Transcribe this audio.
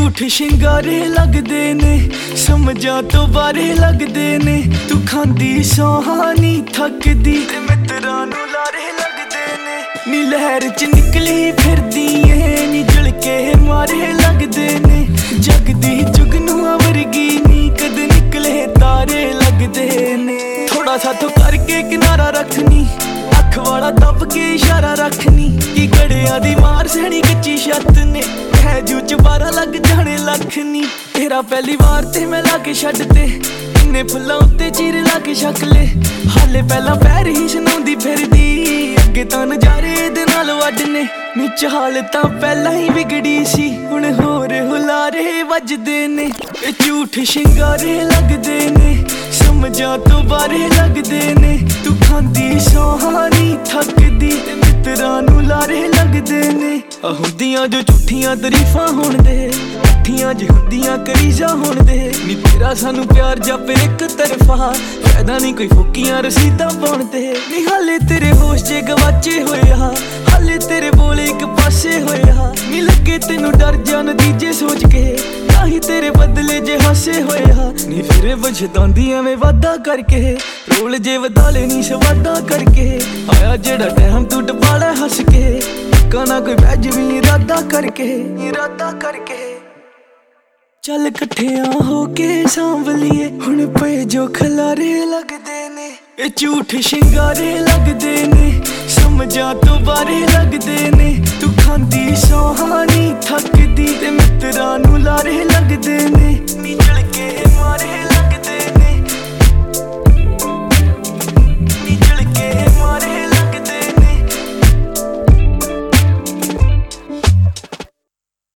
झूठ शिंगारे लगदे ने, समझां तो बारे लगदे ने। तू खांदी सोहानी थकदी ते मित्रां नूं लारे लगदे ने। नी लहर च निकली फिरदी ऐ नी झुलके मारे लगदे ने। जगदी जुगनुआं वर्गी नी कद निकले तारे लगदे ने। थोड़ा सा तो करके किनारा रखनी, अख वाला दब के इशारा रखनी। की गड़िया दी मार सैनी कच्ची छत ने, है जू च 12 लग जाने लख नी। तेरा पहली बार ते मैं लाके छड्ड ते, इन्ने फुल्लां उत्ते चीर लाके छक ले। हाले पहला पैर ही सुनाउंदी फिरदी, अगे तां नजारे दे नाल वड्डने। नी चाल तां पहला ही बिगड़ी सी, हुण होर हुलारे वजदे ने। ए झूठ शिंगारे लगदे ने, समझां तो बारे लगदे ने। तू खांदी सोहानी थकदी ते मित्रां नूं लारे लगदे ने। हुंदियां जो झूठियां तरीफां होण दे, इकट्ठियां ज हुंदियां करीजा होण दे। नी तेरा सानू प्यार जापे इक तरफा, फायदा नहीं कोई फूकियां रसीदां पाउण दे। नी हाले तेरे होश जे गवाचे होए हा, हाले तेरे बोल एक पासे होए हा। नी लगे तेनू डर जा नतीजे सोच के, ताही तेरे बदले जे हासे होए हा। नी फिर पछतांदी एवें वादा करके, रोल जे वधाले नी सवादा करके। आया जेड़ा टैम तू टपाला हस के, ना कोई बैज भी इरादा करके, इरादा करके। चल कट्ठियां होके सांभ लीए, हुण पे जो खलारे लगदे ने। ए झूठ शिंगारे लगदे ने, समझां तो बारे लगदे ने। तू खांदी सोहानी थकदी ते मित्रां नूं लारे लगदे ने। नी झुलके मारे